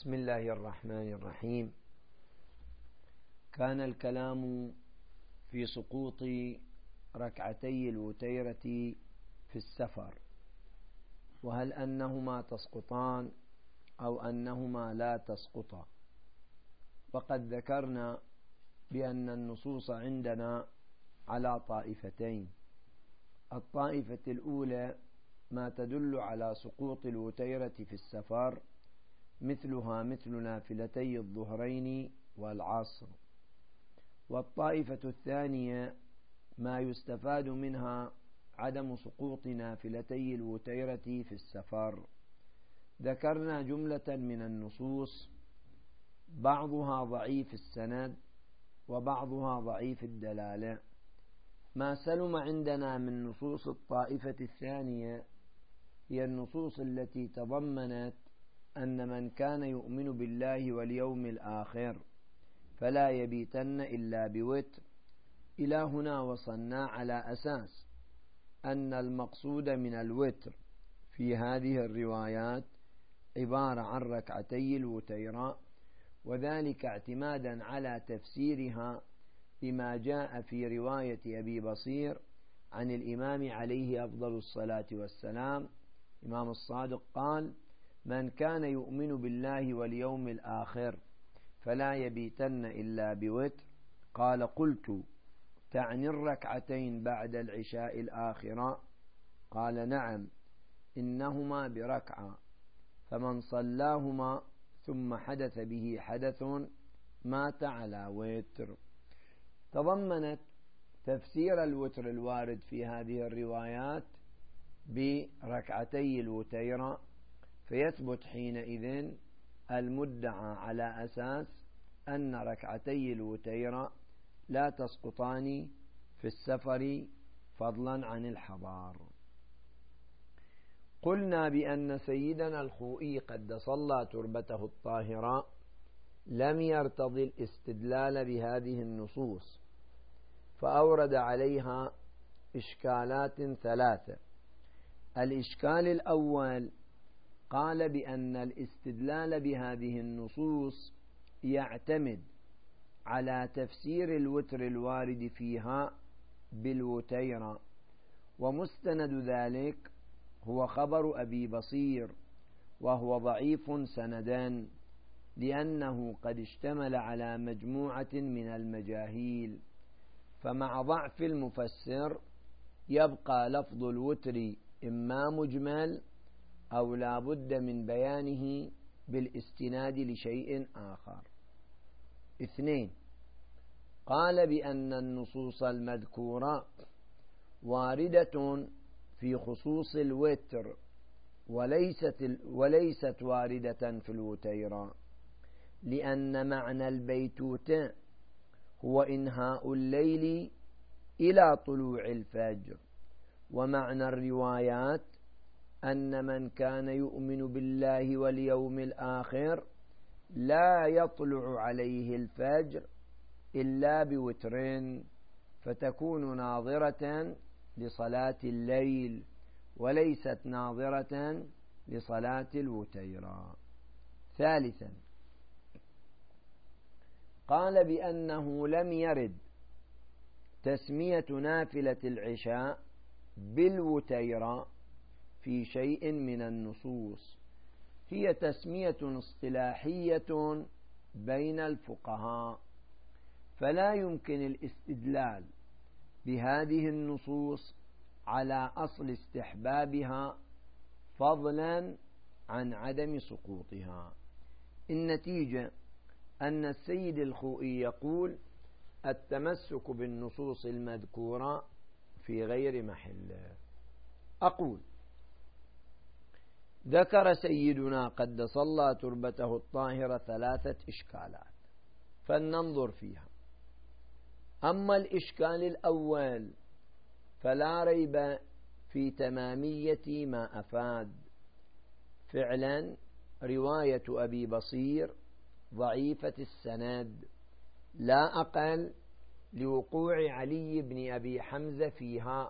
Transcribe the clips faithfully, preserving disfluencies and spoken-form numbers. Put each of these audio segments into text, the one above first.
بسم الله الرحمن الرحيم. كان الكلام في سقوط ركعتي الوتيرة في السفر، وهل أنهما تسقطان أو أنهما لا تسقطا. وقد ذكرنا بأن النصوص عندنا على طائفتين: الطائفة الأولى ما تدل على سقوط الوتيرة في السفر، مثلها مثل نافلتي الظهرين والعصر. والطائفة الثانية ما يستفاد منها عدم سقوط نافلتي الوتيرة في السفر. ذكرنا جملة من النصوص بعضها ضعيف السند وبعضها ضعيف الدلالة. ما سلم عندنا من نصوص الطائفة الثانية هي النصوص التي تضمنت أن من كان يؤمن بالله واليوم الآخر فلا يبيتن إلا بوتر. إلى هنا وصلنا على أساس أن المقصود من الوتر في هذه الروايات عبارة عن ركعتي الوتيرة، وذلك اعتمادا على تفسيرها بما جاء في رواية أبي بصير عن الإمام عليه أفضل الصلاة والسلام. إمام الصادق قال: من كان يؤمن بالله واليوم الآخر فلا يبيتن إلا بوتر. قال: قلت: تعني الركعتين بعد العشاء الآخرة؟ قال: نعم، إنهما بركعة، فمن صلاهما ثم حدث به حدث مات على وتر. تضمنت تفسير الوتر الوارد في هذه الروايات بركعتي الوتيرة، فيثبت حينئذ المدعى على أساس أن ركعتي الوتيرة لا تسقطان في السفر فضلا عن الحضار. قلنا بأن سيدنا الخوئي قدس الله تربته الطاهرة لم يرتضي الاستدلال بهذه النصوص، فأورد عليها إشكالات ثلاثة. الإشكال الأول قال بأن الاستدلال بهذه النصوص يعتمد على تفسير الوتر الوارد فيها بالوتيرة، ومستند ذلك هو خبر أبي بصير، وهو ضعيف سندا لأنه قد اشتمل على مجموعة من المجاهيل. فمع ضعف المفسر يبقى لفظ الوتر إما مجمل أو لا بد من بيانه بالاستناد لشيء آخر. اثنين، قال بأن النصوص المذكورة واردة في خصوص الوتر وليست, وليست واردة في الوتيرة، لأن معنى البيتوتة هو إنهاء الليل إلى طلوع الفجر، ومعنى الروايات أن من كان يؤمن بالله واليوم الآخر لا يطلع عليه الفجر إلا بوتر، فتكون ناظرة لصلاة الليل وليست ناظرة لصلاة الوتيرة. ثالثا، قال بأنه لم يرد تسمية نافلة العشاء بالوتيرة في شيء من النصوص، هي تسمية اصطلاحية بين الفقهاء، فلا يمكن الاستدلال بهذه النصوص على أصل استحبابها فضلا عن عدم سقوطها. النتيجة أن السيد الخوئي يقول: التمسك بالنصوص المذكورة في غير محله. أقول: ذكر سيدنا قدس الله تربته الطاهرة ثلاثة إشكالات، فلننظر فيها. أما الإشكال الأول فلا ريب في تمامية ما أفاد. فعلا رواية أبي بصير ضعيفة السند، لا أقل لوقوع علي بن أبي حمزة فيها،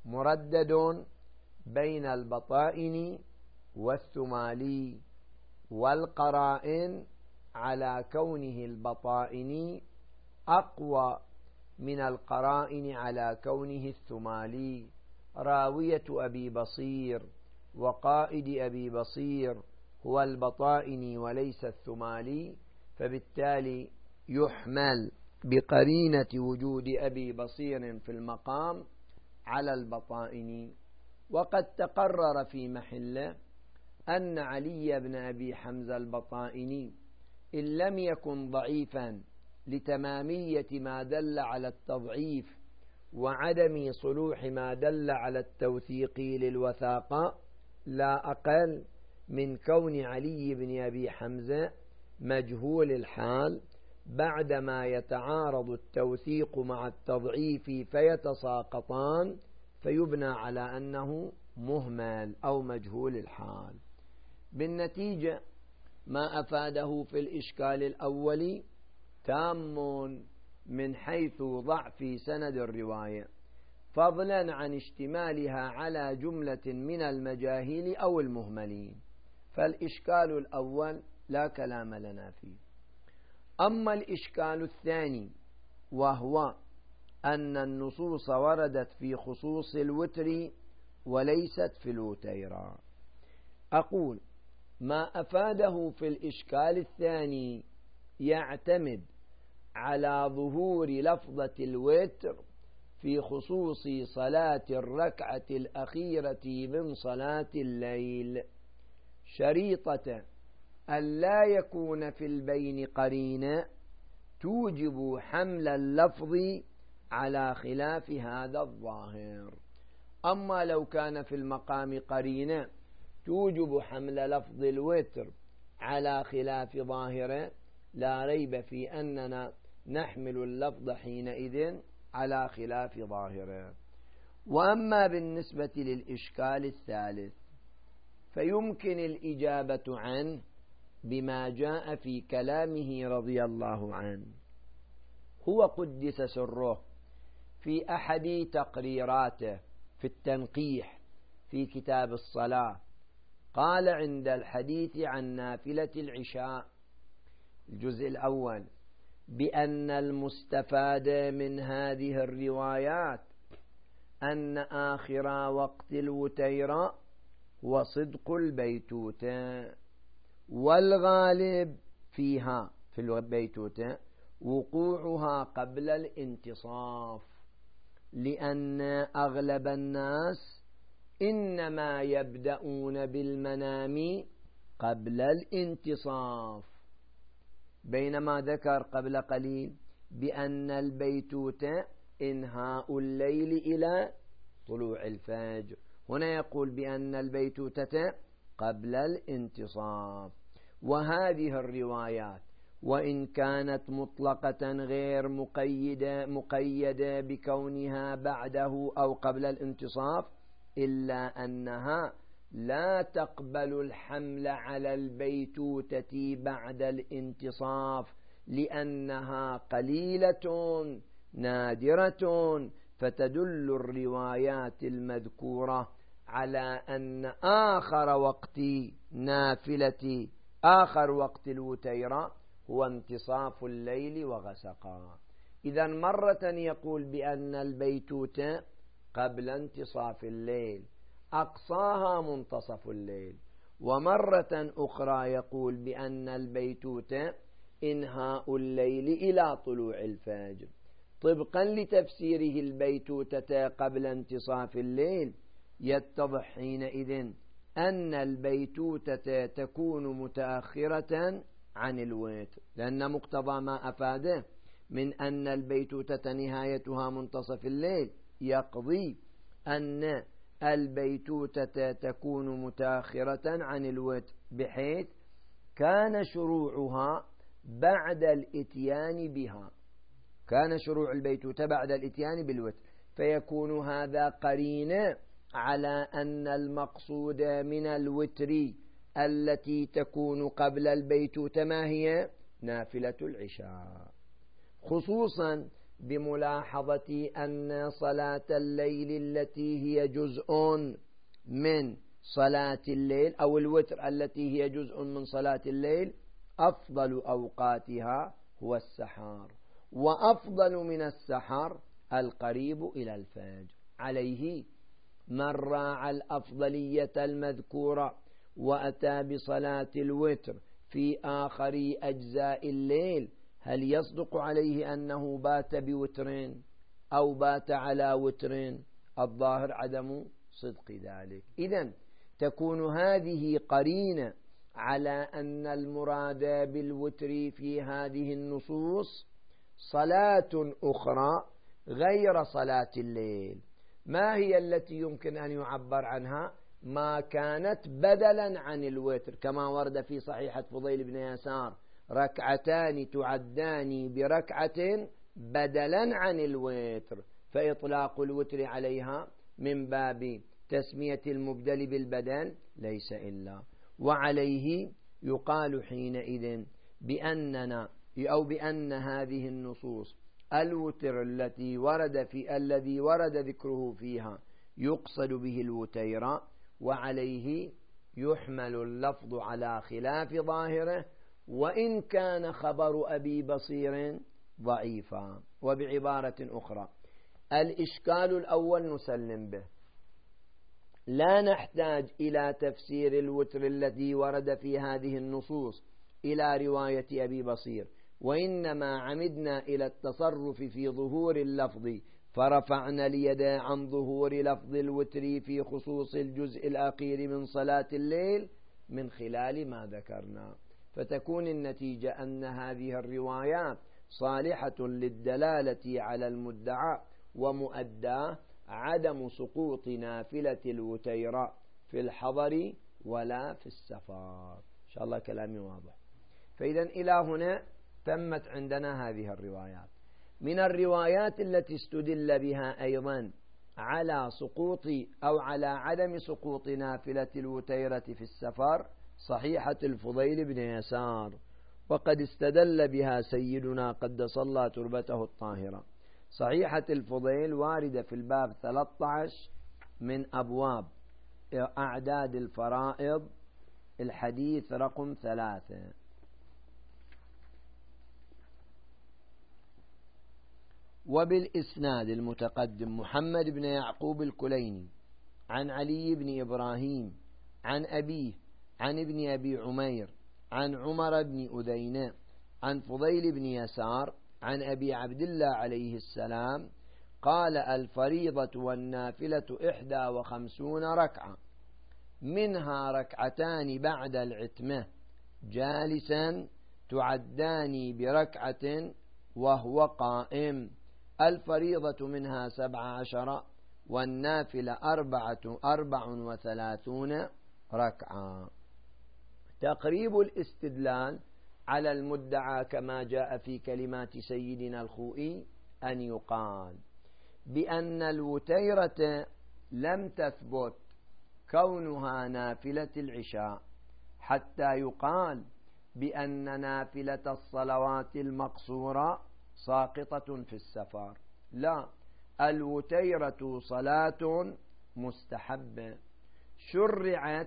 مردد بين البطائن والثمالي، والقرائن على كونه البطائني أقوى من القرائن على كونه الثمالي. راوية أبي بصير وقائد أبي بصير هو البطائني وليس الثمالي، فبالتالي يحمل بقرينة وجود أبي بصير في المقام على البطائني. وقد تقرر في محله أن علي بن أبي حمزة البطائني إن لم يكن ضعيفا لتمامية ما دل على التضعيف وعدم صلوح ما دل على التوثيق للوثاقة، لا أقل من كون علي بن أبي حمزة مجهول الحال بعدما يتعارض التوثيق مع التضعيف فيتساقطان، فيبنى على أنه مهمل أو مجهول الحال. بالنتيجة ما أفاده في الإشكال الأول تام من حيث ضعف سند الرواية، فضلا عن اشتمالها على جملة من المجاهيل أو المهملين، فالإشكال الأول لا كلام لنا فيه. أما الإشكال الثاني وهو أن النصوص وردت في خصوص الوتر وليست في الوتيرة، أقول ما أفاده في الإشكال الثاني يعتمد على ظهور لفظة الوتر في خصوص صلاة الركعة الأخيرة من صلاة الليل، شريطة أن لا يكون في البين قرينة توجب حمل اللفظ على خلاف هذا الظاهر. أما لو كان في المقام قرينة توجب حمل لفظ الوتر على خلاف ظاهره، لا ريب في أننا نحمل اللفظ حينئذ على خلاف ظاهره. وأما بالنسبة للإشكال الثالث فيمكن الإجابة عنه بما جاء في كلامه رضي الله عنه. هو قدس سره في أحد تقريراته في التنقيح في كتاب الصلاة قال عند الحديث عن نافلة العشاء الجزء الأول بأن المستفاد من هذه الروايات أن آخر وقت الوتيرة وصدق البيتوتة، والغالب فيها في البيتوتة وقوعها قبل الانتصاف، لأن أغلب الناس إنما يبدأون بالمنام قبل الانتصاف، بينما ذكر قبل قليل بأن البيتوتة إنهاء الليل إلى طلوع الفجر، هنا يقول بأن البيتوتة قبل الانتصاف. وهذه الروايات وإن كانت مطلقة غير مقيدة, مقيدة بكونها بعده أو قبل الانتصاف، إلا أنها لا تقبل الحمل على البيتوتة بعد الانتصاف، لأنها قليلة نادرة، فتدل الروايات المذكورة على أن آخر وقت نافلة آخر وقت الوتيرة هو انتصاف الليل وغسقا. إذا مرة يقول بأن البيتوتة قبل انتصاف الليل أقصاها منتصف الليل، ومرة أخرى يقول بأن البيتوتة إنهاء الليل إلى طلوع الفجر. طبقا لتفسيره البيتوتة قبل انتصاف الليل يتضح حينئذ أن البيتوتة تكون متأخرة عن الوتر، لأن مقتضى ما أفاده من أن البيتوتة نهايتها منتصف الليل يقضي أن البيتوتة تكون متأخرة عن الوتر، بحيث كان شروعها بعد الاتيان بها، كان شروع البيتوتة بعد الاتيان بالوتر، فيكون هذا قرينة على أن المقصود من الوتر التي تكون قبل البيتوتة ما هي؟ نافلة العشاء، خصوصا بملاحظة أن صلاة الليل التي هي جزء من صلاة الليل أو الوتر التي هي جزء من صلاة الليل أفضل أوقاتها هو السحر، وأفضل من السحر القريب إلى الفجر. عليه من راعى الأفضلية المذكورة وأتى بصلاة الوتر في آخر أجزاء الليل، هل يصدق عليه أنه بات بوتر أو بات على وتر؟ الظاهر عدم صدق ذلك. إذن تكون هذه قرينة على أن المراد بالوتر في هذه النصوص صلاة أخرى غير صلاة الليل. ما هي التي يمكن أن يعبر عنها؟ ما كانت بدلا عن الوتر، كما ورد في صحيحة فضيل بن يسار: ركعتان تعدان بركعة بدلا عن الوتر، فإطلاق الوتر عليها من باب تسمية المبدل بالبدل ليس إلا. وعليه يقال حينئذ بأننا أو بأن هذه النصوص الوتر التي ورد في الذي ورد ذكره فيها يقصد به الوتير، وعليه يحمل اللفظ على خلاف ظاهره وإن كان خبر أبي بصير ضعيفا. وبعبارة أخرى، الإشكال الأول نسلم به، لا نحتاج إلى تفسير الوتر الذي ورد في هذه النصوص إلى رواية أبي بصير، وإنما عمدنا إلى التصرف في ظهور اللفظ فرفعنا اليد عن ظهور لفظ الوتر في خصوص الجزء الأخير من صلاة الليل من خلال ما ذكرنا، فتكون النتيجة أن هذه الروايات صالحة للدلالة على المدعى، ومؤداه عدم سقوط نافلة الوتير في الحضر ولا في السفر. إن شاء الله كلامي واضح. فإذا إلى هنا تمت عندنا هذه الروايات. من الروايات التي استدل بها أيضا على سقوط أو على عدم سقوط نافلة الوتيرة في السفر صحيحة الفضيل بن يسار، وقد استدل بها سيدنا قدس الله تربته الطاهرة. صحيحة الفضيل واردة في الباب ثلاثة عشر من أبواب أعداد الفرائض، الحديث رقم ثلاثة. وبالإسناد المتقدم محمد بن يعقوب الكليني عن علي بن إبراهيم عن أبيه عن ابن أبي عمير عن عمر بن أذينة عن فضيل بن يسار عن أبي عبد الله عليه السلام قال: الفريضة والنافلة إحدى وخمسون ركعة، منها ركعتان بعد العتمة جالسا تعدان بركعة وهو قائم. الفريضة منها سبع عشر والنافلة أربعة أربع وثلاثون ركعة. تقريب الاستدلال على المدعى كما جاء في كلمات سيدنا الخوئي أن يقال بأن الوتيرة لم تثبت كونها نافلة العشاء حتى يقال بأن نافلة الصلوات المقصورة ساقطة في السفر. لا، الوتيرة صلاة مستحبة شرعت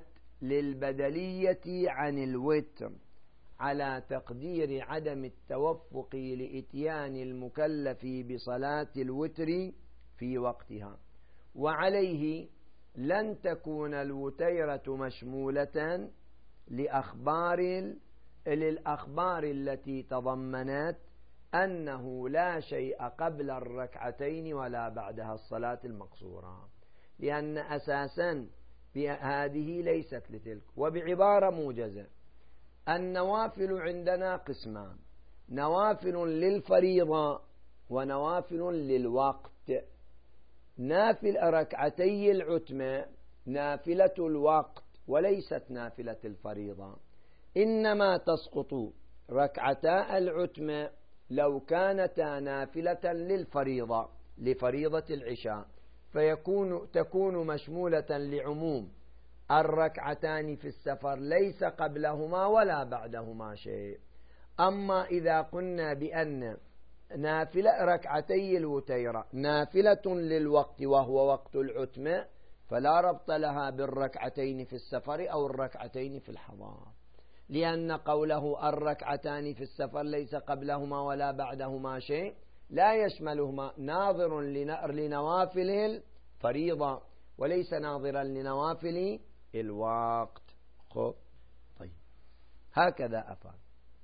للبدلية عن الوتر على تقدير عدم التوفق لإتيان المكلف بصلاة الوتر في وقتها، وعليه لن تكون الوتيرة مشمولة لأخبار للأخبار التي تضمنت أنه لا شيء قبل الركعتين ولا بعدها الصلاة المقصورة، لأن أساسا هذه ليست لتلك. وبعبارة موجزة، النوافل عندنا قسمان: نوافل للفريضة ونوافل للوقت. نافل ركعتي العتمة نافلة الوقت وليست نافلة الفريضة، إنما تسقط ركعتا العتمة لو كانتا نافلة للفريضة لفريضة العشاء، فيكون تكون مشمولة لعموم الركعتان في السفر ليس قبلهما ولا بعدهما شيء. أما إذا قلنا بأن نافلة ركعتي الوتيرة نافلة للوقت وهو وقت العتمة، فلا ربط لها بالركعتين في السفر أو الركعتين في الحضار، لأن قوله الركعتان في السفر ليس قبلهما ولا بعدهما شيء، لا يشملهما، ناظر لنوافل الفريضة وليس ناظرا لنوافل الوقت. خب طيب، هكذا أفاد.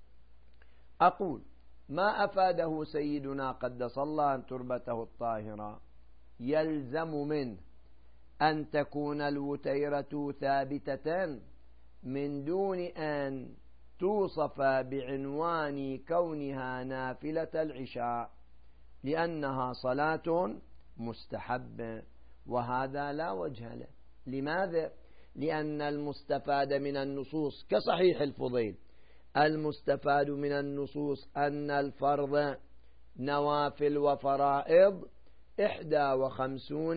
أقول ما أفاده سيدنا قدس الله تربته الطاهرة يلزم منه أن تكون الوتيرة ثابتة من دون أن توصف بعنوان كونها نافلة العشاء، لأنها صلاة مستحبة، وهذا لا وجه له. لماذا؟ لأن المستفاد من النصوص كصحيح الفضيل، المستفاد من النصوص أن الفرض نوافل وفرائض إحدى وخمسون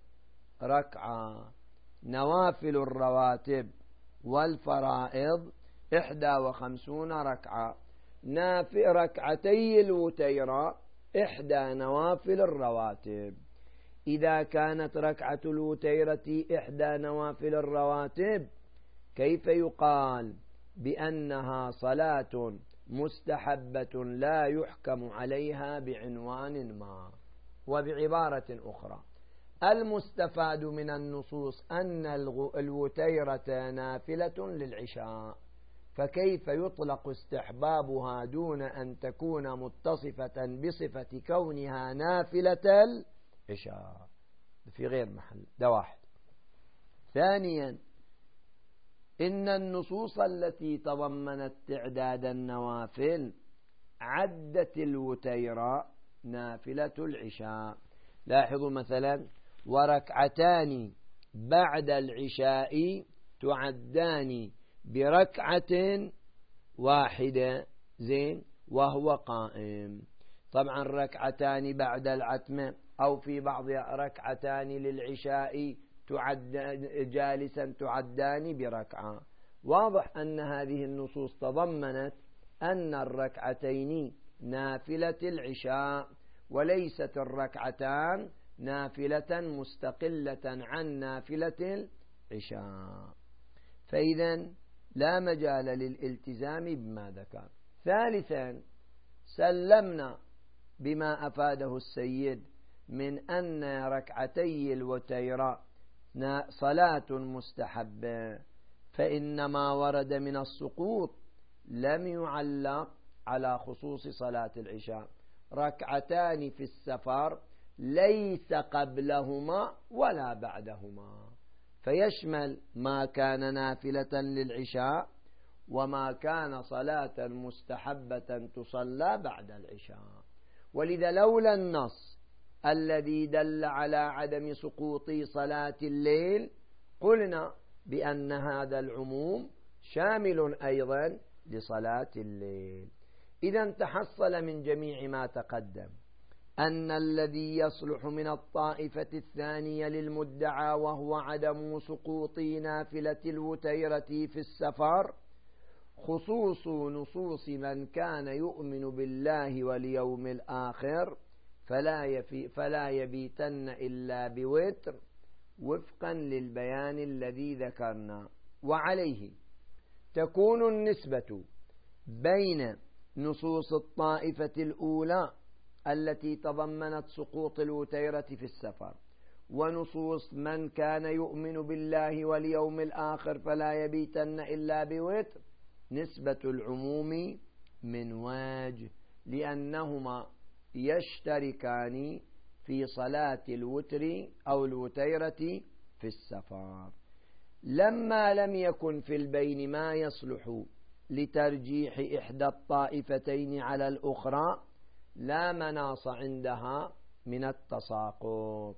ركعة، نوافل الرواتب والفرائض إحدى وخمسون ركعة، نافل ركعتي الوتيرة إحدى نوافل الرواتب. إذا كانت ركعة الوتيرة إحدى نوافل الرواتب، كيف يقال بأنها صلاة مستحبة لا يحكم عليها بعنوان ما؟ وبعبارة أخرى، المستفاد من النصوص أن الوتيرة نافلة للعشاء، فكيف يطلق استحبابها دون أن تكون متصفة بصفة كونها نافلة العشاء؟ في غير محل، ده واحد. ثانيا، إن النصوص التي تضمنت تعداد النوافل عدت الوتيرة نافلة العشاء. لاحظوا مثلا، وركعتان بعد العشاء تعدان بركعة واحدة، زين، وهو قائم. طبعا ركعتان بعد العتمة أو في بعض ركعتان للعشاء تعد جالسا تعدان بركعة. واضح أن هذه النصوص تضمنت أن الركعتين نافلة العشاء، وليست الركعتان نافلة مستقلة عن نافلة العشاء، فإذا لا مجال للالتزام بما ذكر. ثالثا، سلمنا بما أفاده السيد من أن ركعتي الوتيرة صلاة مستحبة، فإنما ورد من السقوط لم يعلق على خصوص صلاة العشاء. ركعتان في السفر ليس قبلهما ولا بعدهما، فيشمل ما كان نافلة للعشاء وما كان صلاة مستحبة تصلى بعد العشاء. ولذا لولا النص الذي دل على عدم سقوط صلاة الليل قلنا بأن هذا العموم شامل أيضا لصلاة الليل. إذا تحصل من جميع ما تقدم أن الذي يصلح من الطائفة الثانية للمدعى وهو عدم سقوط نافلة الوتيرة في السفر خصوص نصوص من كان يؤمن بالله واليوم الآخر فلا, يفي فلا يبيتن إلا بوتر، وفقا للبيان الذي ذكرنا. وعليه تكون النسبة بين نصوص الطائفة الأولى التي تضمنت سقوط الوتيرة في السفر ونصوص من كان يؤمن بالله واليوم الآخر فلا يبيتن إلا بوتر نسبة العموم من وجه، لأنهما يشتركان في صلاة الوتر أو الوتيرة في السفر. لما لم يكن في البين ما يصلح لترجيح إحدى الطائفتين على الأخرى لا مناص عندها من التساقط،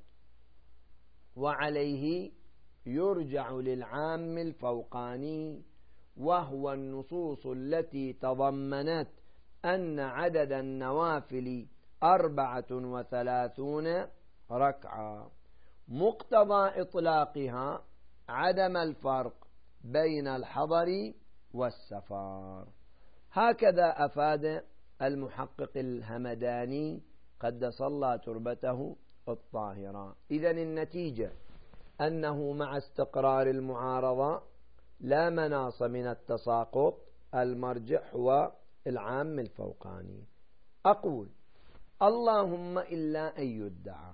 وعليه يرجع للعام الفوقاني، وهو النصوص التي تضمنت أن عدد النوافل أربعة وثلاثون ركعة، مقتضى إطلاقها عدم الفرق بين الحضر والسفر. هكذا أفاد المحقق الهمداني قدس الله تربته الطاهرة. إذن النتيجة أنه مع استقرار المعارضة لا مناص من التساقط، المرجح هو العام الفوقاني. أقول اللهم إلا أن يدعى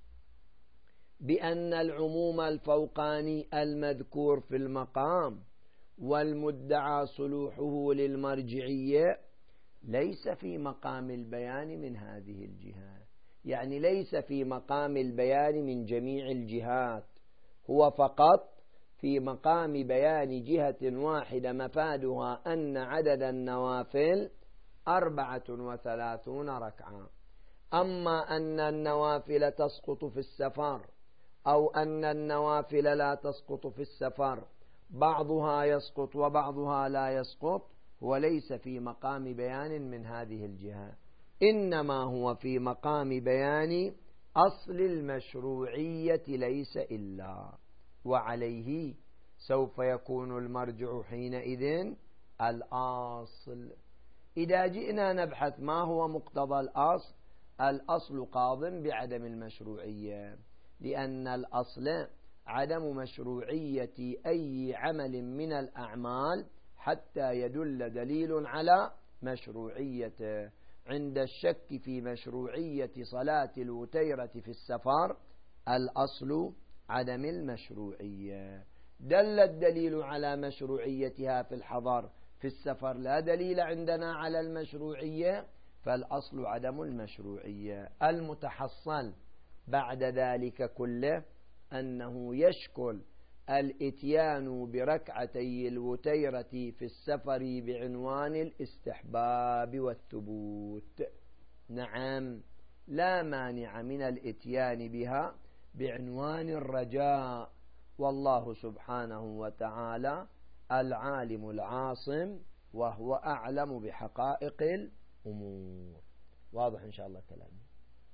بأن العموم الفوقاني المذكور في المقام والمدعى صلوحه للمرجعية ليس في مقام البيان من هذه الجهة، يعني ليس في مقام البيان من جميع الجهات، هو فقط في مقام بيان جهة واحدة مفادها أن عدد النوافل أربعة وثلاثون ركعة. أما أن النوافل تسقط في السفر أو أن النوافل لا تسقط في السفر، بعضها يسقط وبعضها لا يسقط، وليس في مقام بيان من هذه الجهة، إنما هو في مقام بيان أصل المشروعية ليس إلا، وعليه سوف يكون المرجع حينئذ الأصل. إذا جئنا نبحث ما هو مقتضى الأصل، الأصل قاض بعدم المشروعية، لأن الأصل عدم مشروعية أي عمل من الأعمال حتى يدل دليل على مشروعيته. عند الشك في مشروعية صلاة الوتيرة في السفر الأصل عدم المشروعية، دل الدليل على مشروعيتها في الحضر، في السفر لا دليل عندنا على المشروعية، فالأصل عدم المشروعية. المتحصل بعد ذلك كله أنه يشكل الإتيان بركعتي الوتيرة في السفر بعنوان الاستحباب والثبوت، نعم لا مانع من الإتيان بها بعنوان الرجاء، والله سبحانه وتعالى العالم العاصم وهو أعلم بحقائق الأمور. واضح إن شاء الله كلامي؟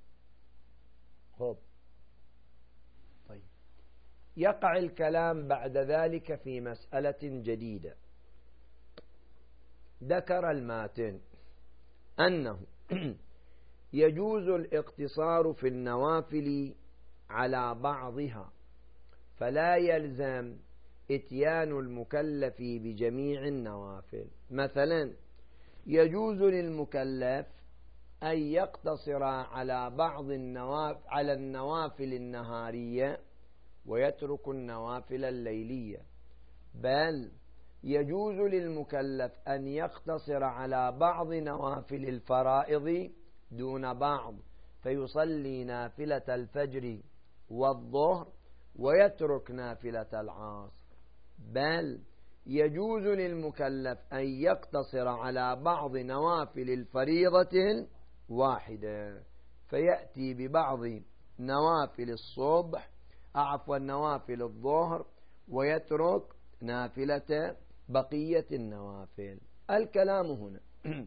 خب طيب، يقع الكلام بعد ذلك في مسألة جديدة. ذكر الماتن أنه يجوز الاقتصار في النوافل على بعضها، فلا يلزم إتيان المكلف بجميع النوافل. مثلا يجوز للمكلف أن يقتصر على بعض النوافل على النوافل النهارية ويترك النوافل الليلية، بل يجوز للمكلف أن يقتصر على بعض نوافل الفرائض دون بعض، فيصلي نافلة الفجر والظهر ويترك نافلة العصر، بل يجوز للمكلف أن يقتصر على بعض نوافل الفريضة واحدة، فيأتي ببعض نوافل الصبح عفوا نوافل الظهر ويترك نافلة بقية النوافل. الكلام هنا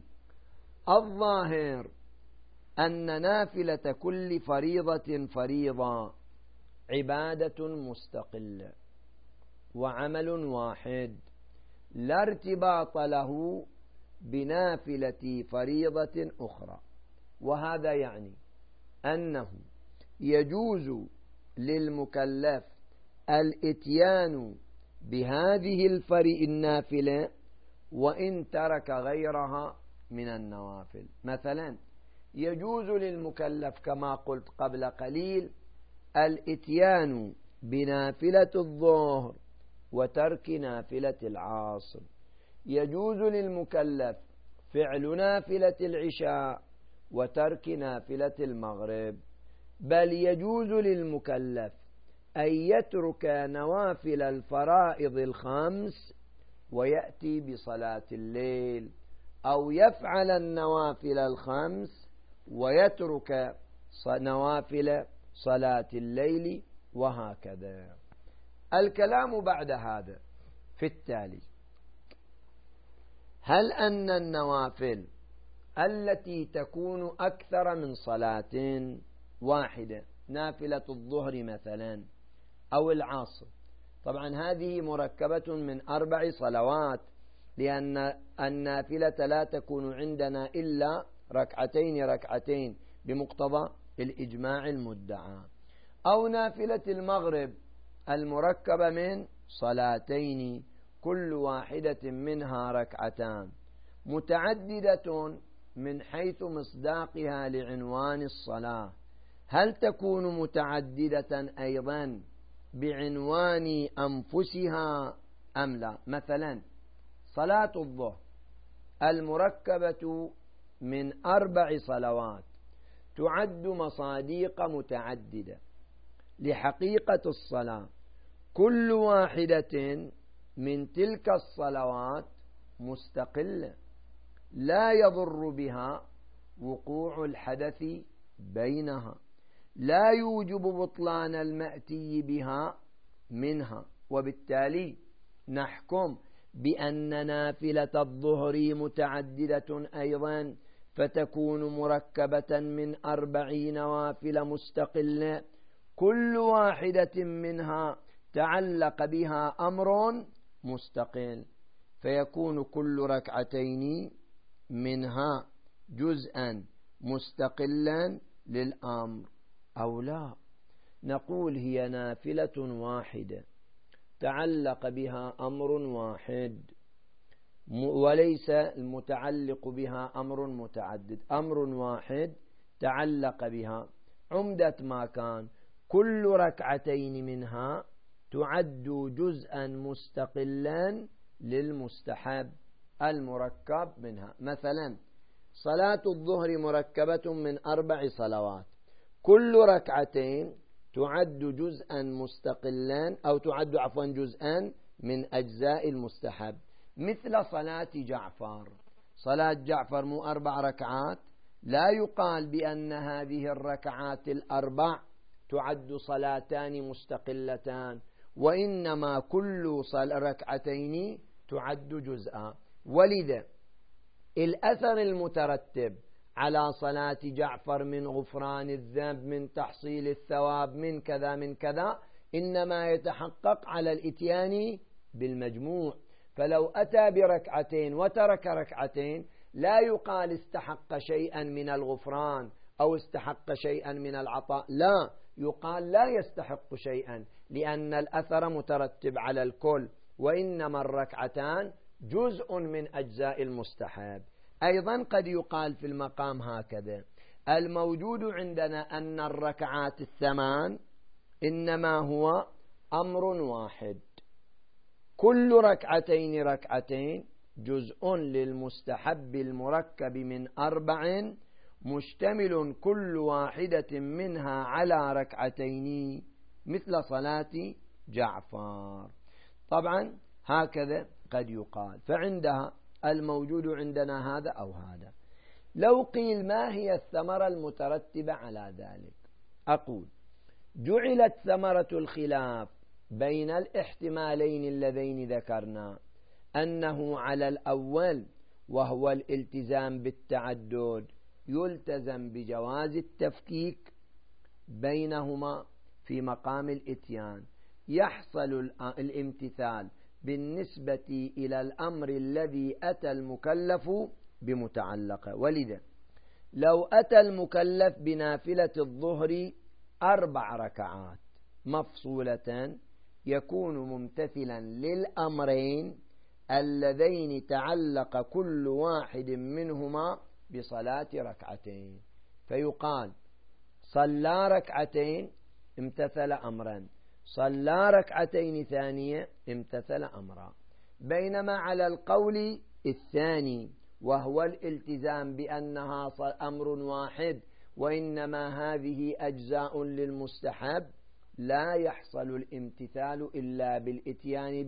الظاهر أن نافلة كل فريضة فريضة عبادة مستقلة وعمل واحد، لا ارتباط له بنافلة فريضة أخرى، وهذا يعني أنه يجوز للمكلف الإتيان بهذه الفريضة النافلة وإن ترك غيرها من النوافل. مثلا يجوز للمكلف كما قلت قبل قليل الإتيان بنافلة الظهر وترك نافلة العصر، يجوز للمكلف فعل نافلة العشاء وترك نافلة المغرب، بل يجوز للمكلف أن يترك نوافل الفرائض الخمس ويأتي بصلاة الليل، أو يفعل النوافل الخمس ويترك نوافل صلاة الليل، وهكذا. الكلام بعد هذا في التالي: هل أن النوافل التي تكون أكثر من صلاة واحدة، نافلة الظهر مثلا أو العصر، طبعا هذه مركبة من أربع صلوات، لأن النافلة لا تكون عندنا إلا ركعتين ركعتين بمقتضى الإجماع المدعى، أو نافلة المغرب المركبة من صلاتين كل واحدة منها ركعتان، متعددة من حيث مصداقها لعنوان الصلاة، هل تكون متعددة أيضا بعنوان أنفسها أم لا؟ مثلا صلاة الظهر المركبة من أربع صلوات تعد مصاديق متعددة لحقيقة الصلاة، كل واحدة من تلك الصلوات مستقلة لا يضر بها وقوع الحدث بينها، لا يوجب بطلان المأتي بها منها، وبالتالي نحكم بأن نافلة الظهر متعددة أيضا، فتكون مركبة من أربع نوافل مستقلة كل واحدة منها تعلق بها أمر مستقل، فيكون كل ركعتين منها جزءا مستقلا للأمر، أو لا نقول هي نافلة واحدة تعلق بها أمر واحد وليس المتعلق بها أمر متعدد، أمر واحد تعلق بها، عمدة ما كان كل ركعتين منها تعد جزءا مستقلا للمستحب المركب منها. مثلا صلاة الظهر مركبة من أربع صلوات، كل ركعتين تعد جزءا مستقلا أو تعد عفوا جزءا من أجزاء المستحب، مثل صلاة جعفر. صلاة جعفر مو أربع ركعات، لا يقال بأن هذه الركعات الأربع تعد صلاتان مستقلتان، وإنما كل ركعتين تعد جزءا. ولذا الأثر المترتب على صلاة جعفر من غفران الذنب، من تحصيل الثواب، من كذا من كذا، إنما يتحقق على الإتيان بالمجموع. فلو أتى بركعتين وترك ركعتين لا يقال استحق شيئا من الغفران أو استحق شيئا من العطاء، لا، يقال لا يستحق شيئا، لأن الأثر مترتب على الكل، وإنما الركعتان جزء من أجزاء المستحب. أيضا قد يقال في المقام هكذا: الموجود عندنا أن الركعات الثمان إنما هو أمر واحد، كل ركعتين ركعتين جزء للمستحب المركب من أربع، مشتمل كل واحدة منها على ركعتين، مثل صلاة جعفر. طبعا هكذا قد يقال، فعندها الموجود عندنا هذا أو هذا. لو قيل ما هي الثمرة المترتبة على ذلك؟ أقول جعلت ثمرة الخلاف بين الاحتمالين اللذين ذكرنا أنه على الأول وهو الالتزام بالتعدد يلتزم بجواز التفكيك بينهما في مقام الإتيان، يحصل الامتثال بالنسبة إلى الأمر الذي أتى المكلف بمتعلقه. ولذا لو أتى المكلف بنافلة الظهر أربع ركعات مفصولة يكون ممتثلا للأمرين اللذين تعلق كل واحد منهما بصلاة ركعتين، فيقال صلى ركعتين امتثل أمرا، صلى ركعتين ثانية امتثل أمرا. بينما على القول الثاني وهو الالتزام بأنها أمر واحد وإنما هذه أجزاء للمستحب لا يحصل الامتثال إلا بالإتيان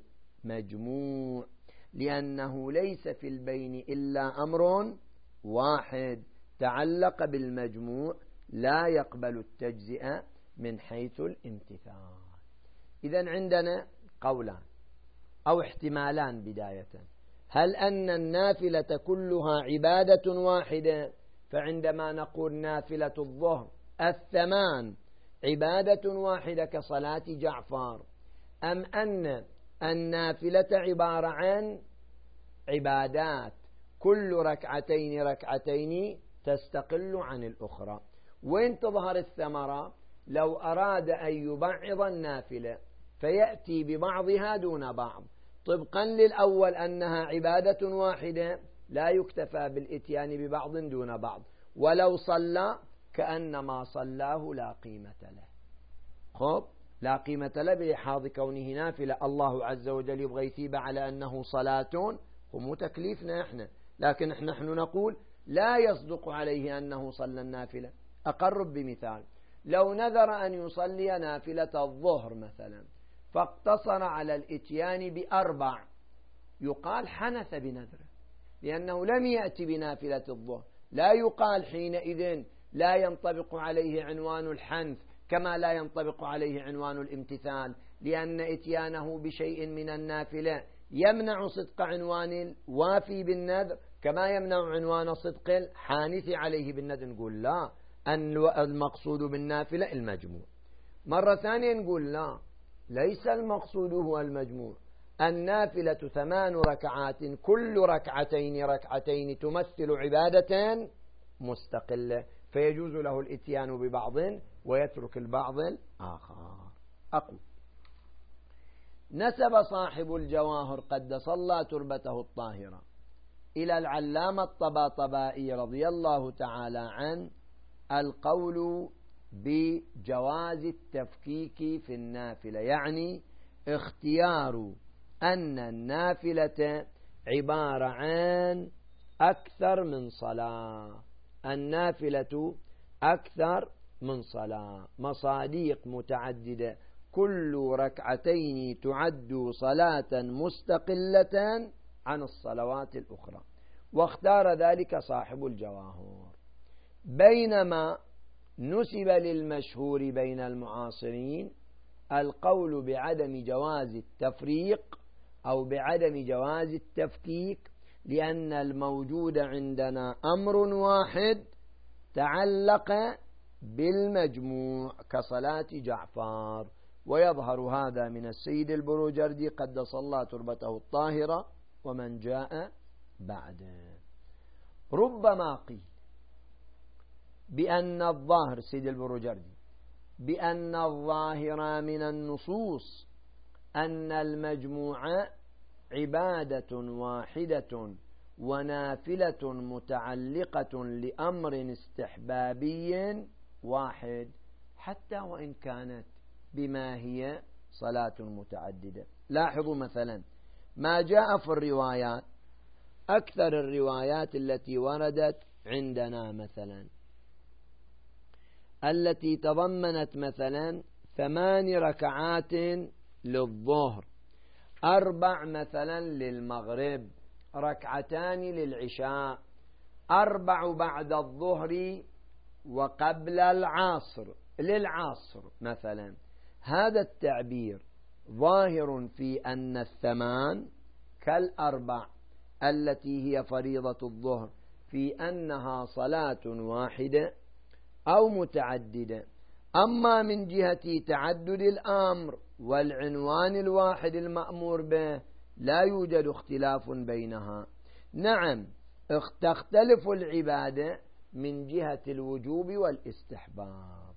بالمجموع، لأنه ليس في البين إلا أمر واحد تعلق بالمجموع لا يقبل التجزئة من حيث الامتثال. إذن عندنا قولان أو احتمالان بداية: هل أن النافلة كلها عبادة واحدة، فعندما نقول نافلة الظهر الثمان عبادة واحدة كصلاة جعفر، أم أن النافلة عبارة عن عبادات كل ركعتين ركعتين تستقل عن الأخرى؟ وين تظهر الثمرة؟ لو أراد أن يبعض النافلة فيأتي ببعضها دون بعض طبقا للأول أنها عبادة واحدة لا يكتفى بالإتيان ببعض دون بعض، ولو صلى كأنما صلاه لا قيمة له. خب لا قيمة له بلحاظ كونه نافلة. الله عز وجل يبغى يثيب على أنه صلاة، ومو تكليفنا إحنا، لكن نحن نقول لا يصدق عليه أنه صلى النافلة. أقرب بمثال: لو نذر أن يصلي نافلة الظهر مثلا فاقتصر على الإتيان بأربع، يقال حنث بنذره لأنه لم يأتي بنافلة الظهر. لا يقال حينئذ لا ينطبق عليه عنوان الحنث كما لا ينطبق عليه عنوان الامتثال، لأن إتيانه بشيء من النافلة يمنع صدق عنوان الوافي بالنذر كما يمنع عنوان صدق الحانث عليه بالنذر. نقول لا، أن المقصود بالنافلة المجموع. مرة ثانية نقول لا، ليس المقصود هو المجموع. النافلة ثمان ركعات، كل ركعتين ركعتين تمثل عبادة مستقلة، فيجوز له الاتيان ببعض ويترك البعض الآخر. أقول: نسب صاحب الجواهر قدس الله تربته الطاهرة إلى العلامة الطباطبائي رضي الله تعالى عنه القول بجواز التفكيك في النافلة، يعني اختيار أن النافلة عبارة عن أكثر من صلاة. النافلة أكثر من صلاة، مصاديق متعددة، كل ركعتين تعد صلاة مستقلة عن الصلوات الأخرى، واختار ذلك صاحب الجواهر. بينما نسب للمشهور بين المعاصرين القول بعدم جواز التفريق أو بعدم جواز التفكيك، لأن الموجود عندنا أمر واحد تعلق بالمجموع كصلاة جعفر. ويظهر هذا من السيد البروجردي قدس الله تربته الطاهرة ومن جاء بعده. ربما قيل بأن الظاهر سيد البروجردي بأن الظاهر من النصوص أن المجموعة عبادة واحدة ونافلة متعلقة لأمر استحبابي واحد، حتى وإن كانت بما هي صلاة متعددة. لاحظوا مثلا ما جاء في الروايات، أكثر الروايات التي وردت عندنا مثلا التي تضمنت مثلا ثمان ركعات للظهر، أربع مثلا للمغرب، ركعتان للعشاء، أربع بعد الظهر وقبل العصر للعصر مثلا. هذا التعبير ظاهر في أن الثمان كالأربع التي هي فريضة الظهر في أنها صلاة واحدة أو متعددة. أما من جهة تعدد الأمر والعنوان الواحد المأمور به لا يوجد اختلاف بينها. نعم تختلف العبادة من جهة الوجوب والاستحباب،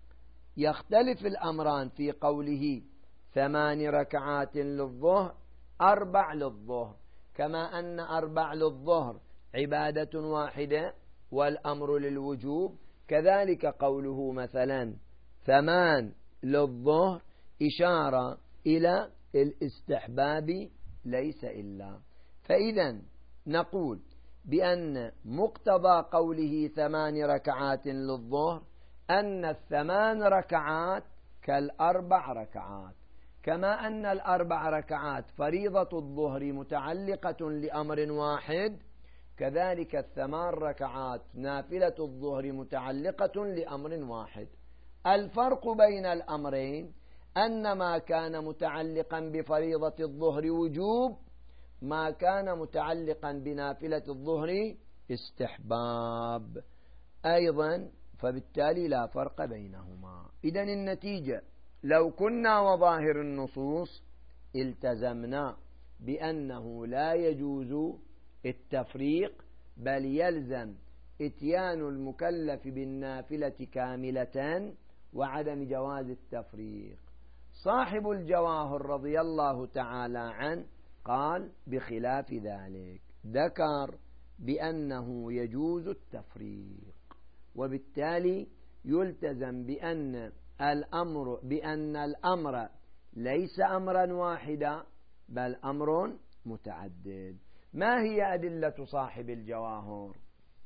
يختلف الأمران في قوله ثمان ركعات للظهر أربع للظهر، كما أن أربع للظهر عبادة واحدة والأمر للوجوب، كذلك قوله مثلا ثمان للظهر إشارة إلى الاستحباب ليس إلا. فإذا نقول بأن مقتضى قوله ثمان ركعات للظهر أن الثمان ركعات كالأربع ركعات، كما أن الأربع ركعات فريضة الظهر متعلقة لأمر واحد، كذلك الثمان ركعات نافلة الظهر متعلقة لأمر واحد. الفرق بين الأمرين أن ما كان متعلقا بفريضة الظهر وجوب، ما كان متعلقا بنافلة الظهر استحباب أيضا، فبالتالي لا فرق بينهما. إذن النتيجة لو كنا وظاهر النصوص التزمنا بأنه لا يجوز التفريق، بل يلزم إتيان المكلف بالنافلة كاملة وعدم جواز التفريق. صاحب الجواهر رضي الله تعالى عنه قال بخلاف ذلك، ذكر بأنه يجوز التفريق، وبالتالي يلتزم بأن الأمر بأن الأمر ليس أمرا واحدا بل أمر متعدد. ما هي أدلة صاحب الجواهر؟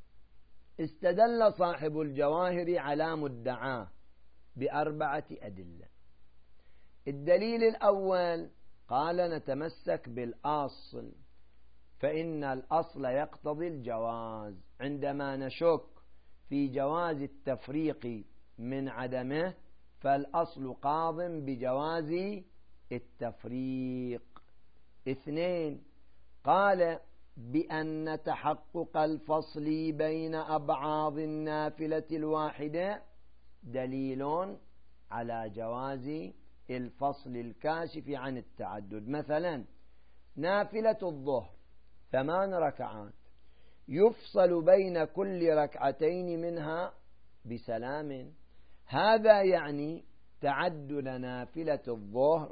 استدل صاحب الجواهر على مدعاه بأربعة أدلة. الدليل الأول قال نتمسك بالأصل، فإن الأصل يقتضي الجواز. عندما نشك في جواز التفريق من عدمه فالأصل قاض بجواز التفريق. اثنين، قال بأن تحقق الفصل بين أبعاض النافلة الواحدة دليل على جواز الفصل الكاشف عن التعدد. مثلا نافلة الظهر ثمان ركعات يفصل بين كل ركعتين منها بسلام، هذا يعني تعدد نافلة الظهر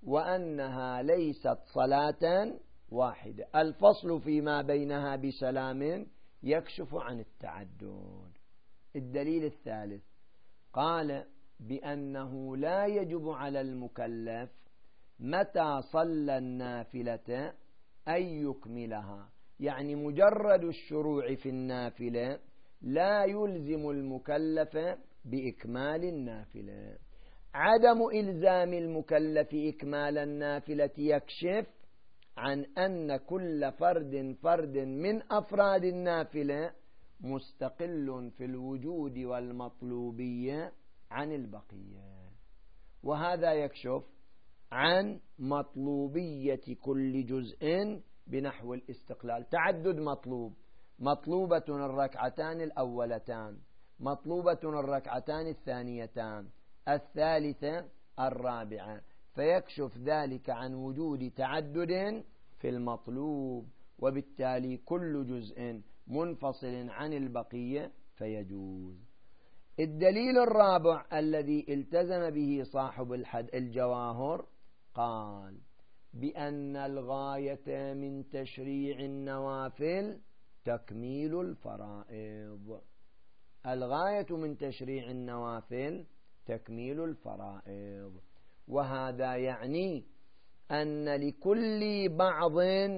وأنها ليست صلاة واحدة. الفصل فيما بينها بسلام يكشف عن التعدد. الدليل الثالث قال بأنه لا يجب على المكلف متى صلى النافلة أن يكملها، يعني مجرد الشروع في النافلة لا يلزم المكلف بإكمال النافلة. عدم إلزام المكلف إكمال النافلة يكشف عن أن كل فرد فرد من أفراد النافلة مستقل في الوجود والمطلوبية عن البقية، وهذا يكشف عن مطلوبية كل جزء بنحو الاستقلال. تعدد مطلوب، مطلوبة الركعتان الأولتان، مطلوبة الركعتان الثانيتان، الثالثة الرابعة، فيكشف ذلك عن وجود تعدد في المطلوب، وبالتالي كل جزء منفصل عن البقية فيجوز. الدليل الرابع الذي التزم به صاحب الجواهر قال بأن الغاية من تشريع النوافل تكميل الفرائض. الغاية من تشريع النوافل تكميل الفرائض، وهذا يعني أن لكل بعض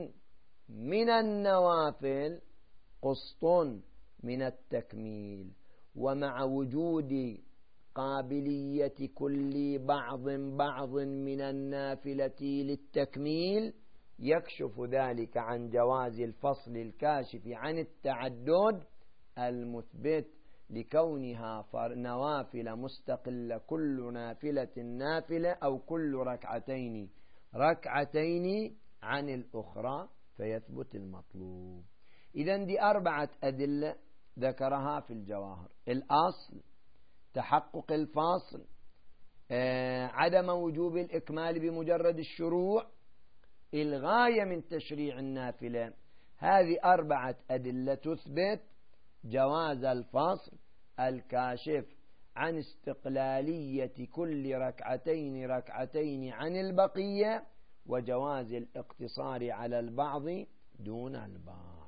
من النوافل قسط من التكميل، ومع وجود قابلية كل بعض بعض من النافلة للتكميل يكشف ذلك عن جواز الفصل الكاشف عن التعدد المثبت لكونها نوافل مستقلة، كل نافلة نافلة أو كل ركعتين ركعتين عن الأخرى فيثبت المطلوب. إذن دي أربعة أدلة ذكرها في الجواهر: الأصل، تحقق الفصل، آه، عدم وجوب الإكمال بمجرد الشروع، الغاية من تشريع النافلة. هذه أربعة أدلة تثبت جواز الفصل الكاشف عن استقلالية كل ركعتين ركعتين عن البقية، وجواز الاقتصار على البعض دون البعض.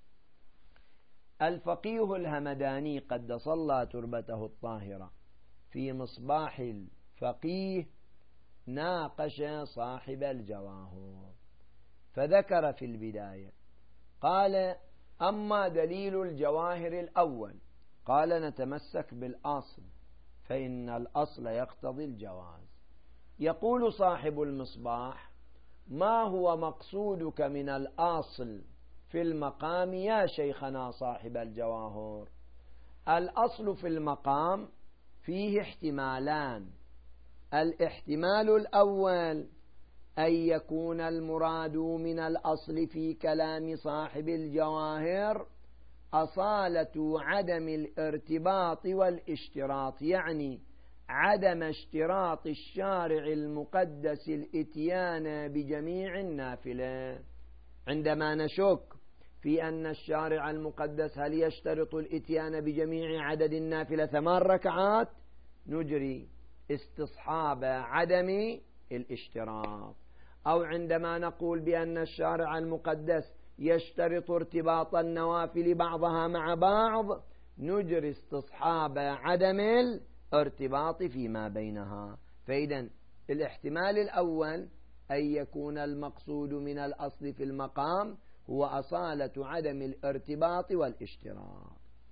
الفقيه الهمداني قدس الله تربته الطاهرة في مصباح الفقيه ناقش صاحب الجواهر، فذكر في البداية قال: أما دليل الجواهر الأول، قال نتمسك بالأصل فإن الأصل يقتضي الجواز. يقول صاحب المصباح: ما هو مقصودك من الأصل في المقام يا شيخنا صاحب الجواهر؟ الأصل في المقام فيه احتمالان: الاحتمال الأول أن يكون المراد من الأصل في كلام صاحب الجواهر أصالة عدم الارتباط والاشتراط، يعني عدم اشتراط الشارع المقدس الاتيان بجميع النافلة. عندما نشك في أن الشارع المقدس هل يشترط الاتيان بجميع عدد النافلة ثمان ركعات، نجري استصحاب عدم الاشتراط. أو عندما نقول بأن الشارع المقدس يشترط ارتباط النوافل بعضها مع بعض، نجري استصحاب عدم الارتباط فيما بينها. فإذا الاحتمال الأول أن يكون المقصود من الأصل في المقام هو أصالة عدم الارتباط والاشتراط.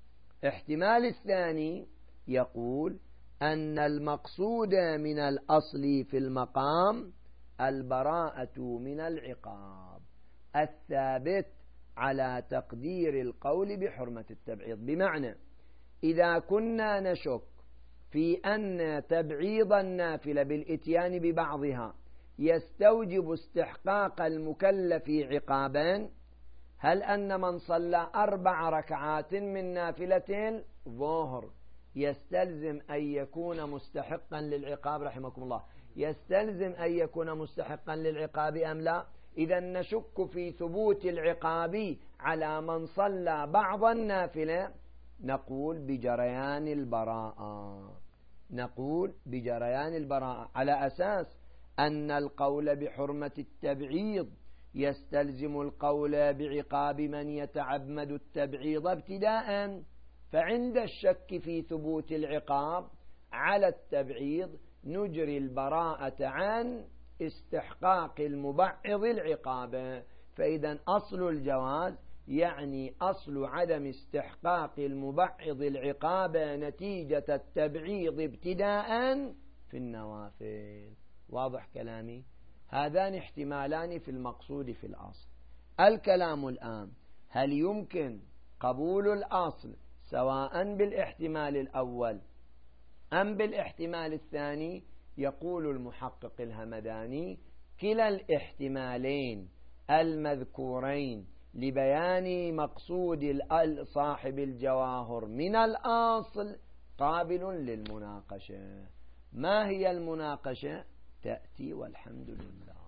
احتمال الثاني يقول أن المقصود من الأصل في المقام البراءة من العقاب الثابت على تقدير القول بحرمة التبعيض. بمعنى إذا كنا نشك في أن تبعيض النافلة بالإتيان ببعضها يستوجب استحقاق المكلف عقابا، هل أن من صلى أربع ركعات من نافلة الظهر يستلزم أن يكون مستحقا للعقاب رحمكم الله، يستلزم أن يكون مستحقا للعقاب أم لا؟ إذا نشك في ثبوت العقاب على من صلى بعض النافلة، نقول بجريان البراءة، نقول بجريان البراءة على أساس أن القول بحرمة التبعيض يستلزم القول بعقاب من يتعمد التبعيض ابتداء، فعند الشك في ثبوت العقاب على التبعيض نجري البراءة عن استحقاق المبعض العقاب. فإذا أصل الجواز يعني أصل عدم استحقاق المبعض العقاب نتيجة التبعيض ابتداء في النوافل. واضح كلامي؟ هذان احتمالان في المقصود في الأصل. الكلام الآن هل يمكن قبول الأصل سواء بالاحتمال الأول أم بالاحتمال الثاني؟ يقول المحقق الهمداني كلا الاحتمالين المذكورين لبيان مقصود صاحب الجواهر من الأصل قابل للمناقشة. ما هي المناقشة؟ تأتي والحمد لله.